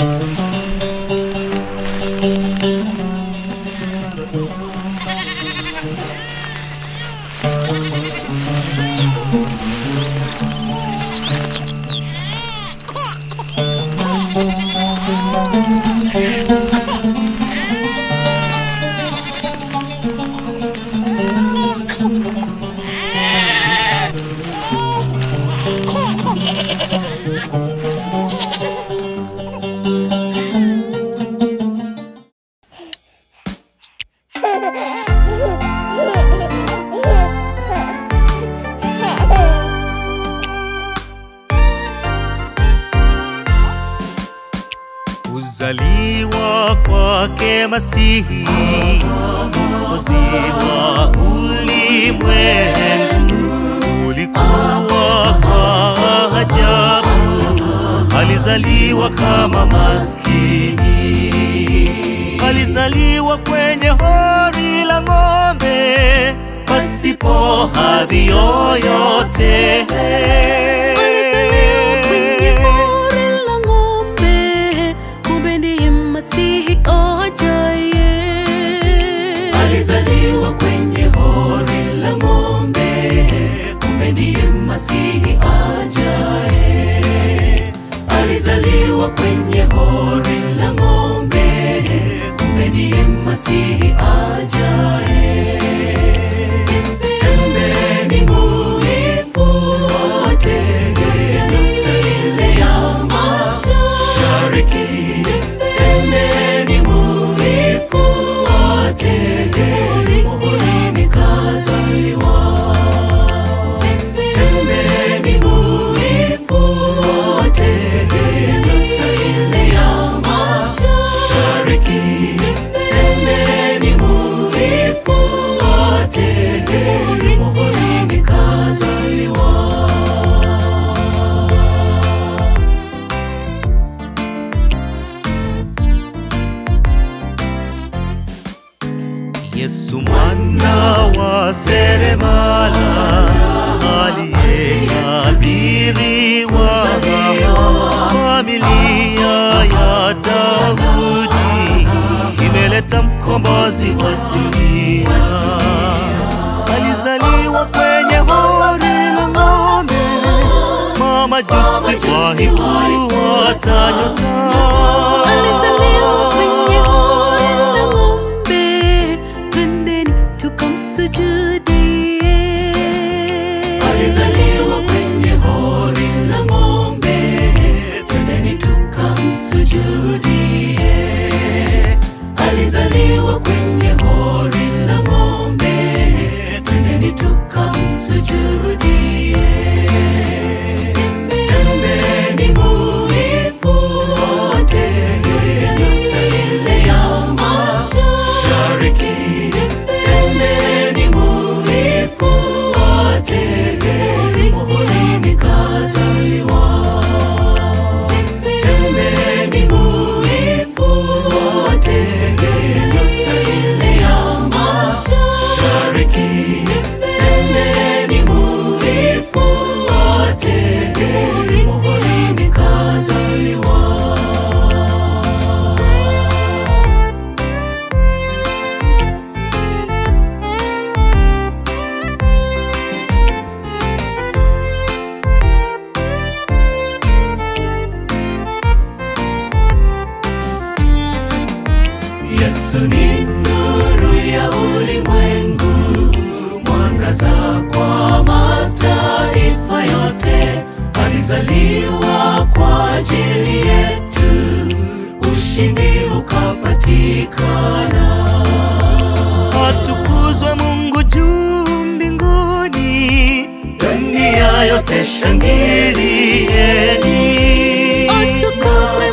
Kuzaliwa kwake Masihi, Mwokozi wa ulimwengu, ulikuwa ajabu. Alizaliwa kama maskini, alizaliwa kwenye hori la ng'ombe, pasipo hadhi yoyote. Alizaliwa kwenye hori la ng'ombe, kumbe ndiye Masihi ajaye. Alizaliwa kwenye hori la ng'ombe, kumbe ndiye Masihi ajaye. Tembeni muifuate nukta ile ya mashariki. Tembeni muifuate muhurini kazaliwa. Tembeni muifuate nukta ile ya mashariki. Tembeni muifuate muhurini kazaliwa. Yesu mwana wa seremala, aliyetabiriwa familia ya Daudi, imeleta mkombozi wa dunia. Alizaliwa kwenye hori la ng'ombe, mamajusi walifuata nyota. Alizaliwa kwenye hori la ng'ombe, twendeni tukamsujudie. Alizaliwa kwenye hori la ng'ombe, twendeni tukamsujudie. Alizaliwa kwenye hori la ng'ombe, twendeni tukamsujudie. Tembeni muifuate nukta ile ya mashariki. Tembeni muifuate muhurini kazaliwa. Tembeni muifuate nukta ile ya mashariki. Tembeni muifuate muhurini kazaliwa. Yesu ni nuru ya ulimwengu, mwangaza kwa mataifa yote. Alizaliwa kwa ajili yetu, ushindi ukapatikana. Atukuzwe Mungu juu mbinguni, dunia yote shangilieni. Atukuzwe